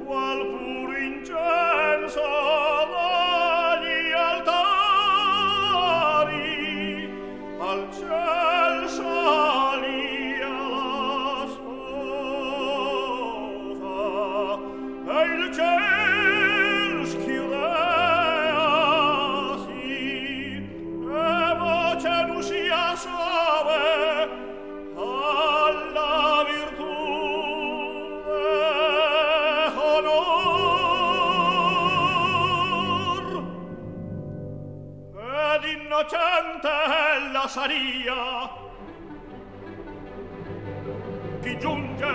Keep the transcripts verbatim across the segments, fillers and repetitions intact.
qual puro incenso dagli altari al ciel salia la sposa e il ciel schiudeasi e voce n'uscia suave alla virtù e onor ed innocente ella saria chi giunge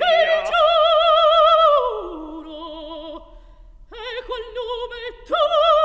Tu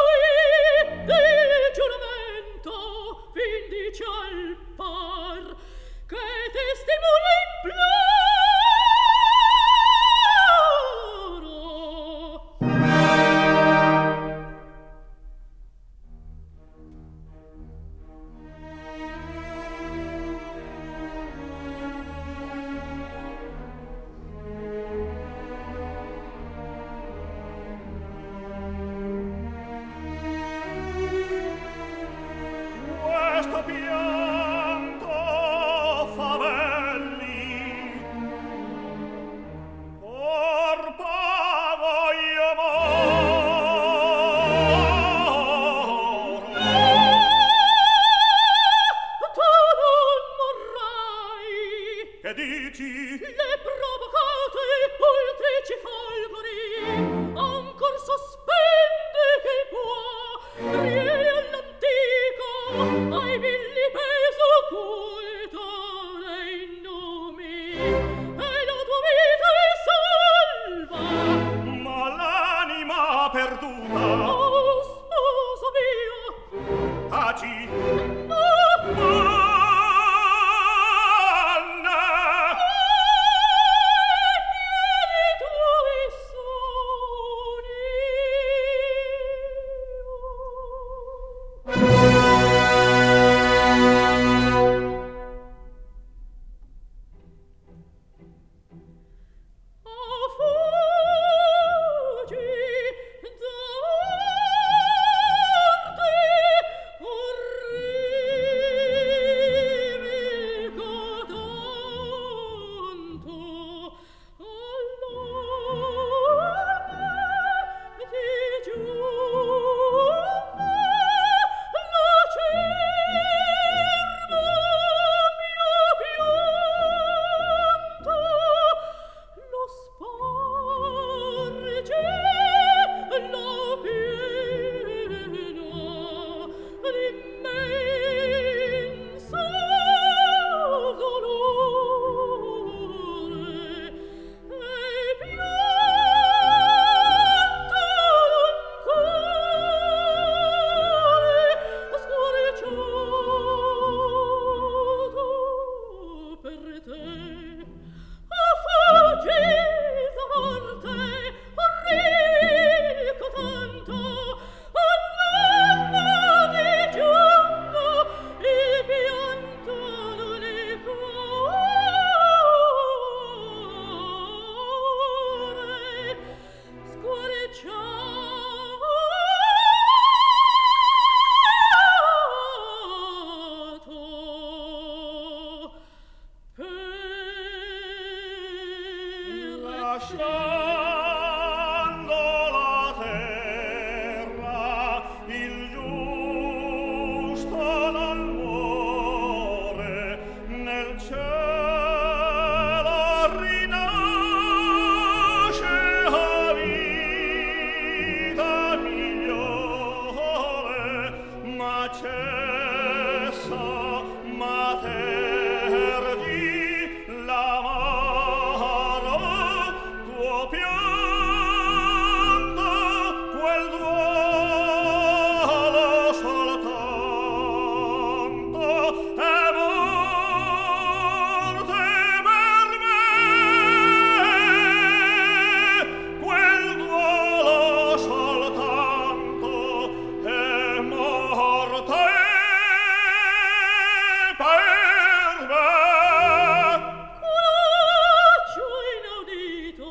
pianto quel duolo soltanto è morte per me, quel duolo soltanto è morte per me. Culaccio inaudito,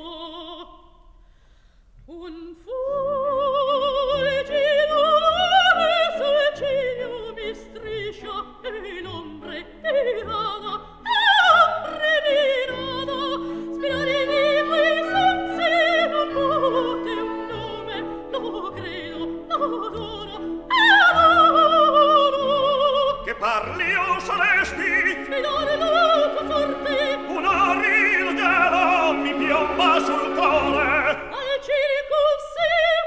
un fulgido nome sul ciglio mi striscia e l'ombre tirata, e l'ombre tirata, spirare di quei sensi non pote un nome, lo credo, lo adoro, e adoro. Che parli o celesti, Sfidare la tua sorte, un oril gelo mi piomba sul cuore. al circo si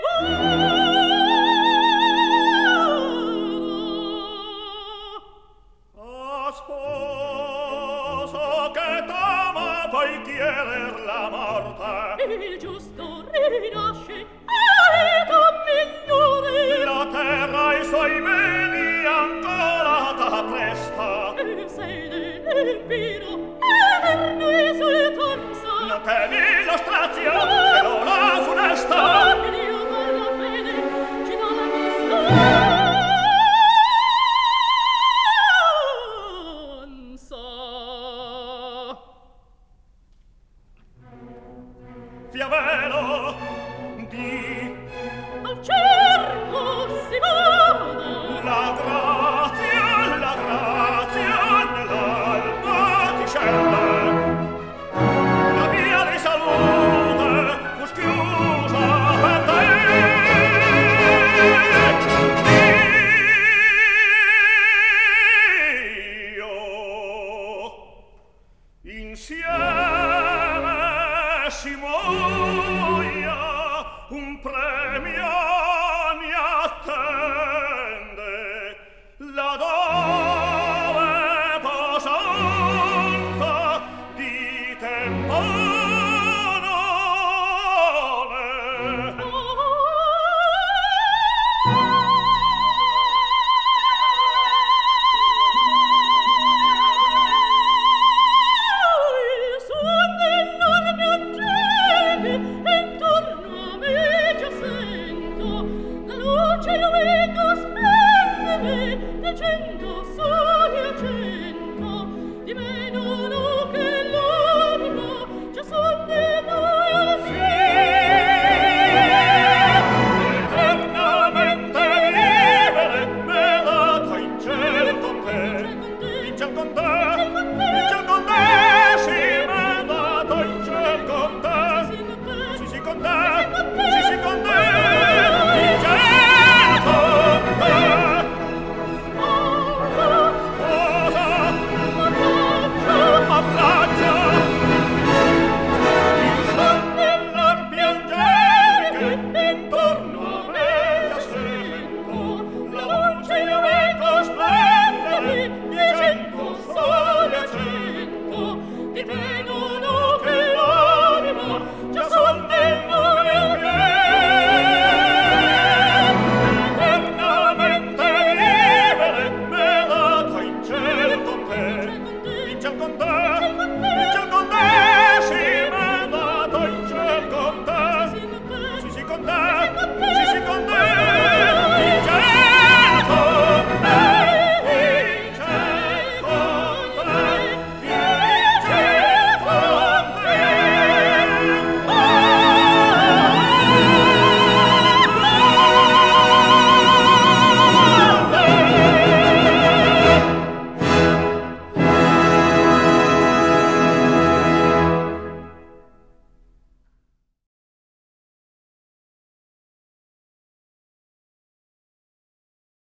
guarda. A sposo che t'ama puoi chieder la morte. Il giusto rinasce, e tu migliore, La terra e i suoi beni ancora t'appresta. e sei dell'empiro, eterno esultanza. Non temi lo strazio e l'ora funesta. E Dio dalla fede ci dà la costanza. Fiavero, di Al cerco si vada, la grazia, la grazia nell'alma ti scende. La via di salute fu schiusa per te. Io insieme si muoia, un premio mi attende, laddove posanza di temporale. il suon dell'orme accende, e intorno a me già sento la luce luego splendere, dicendo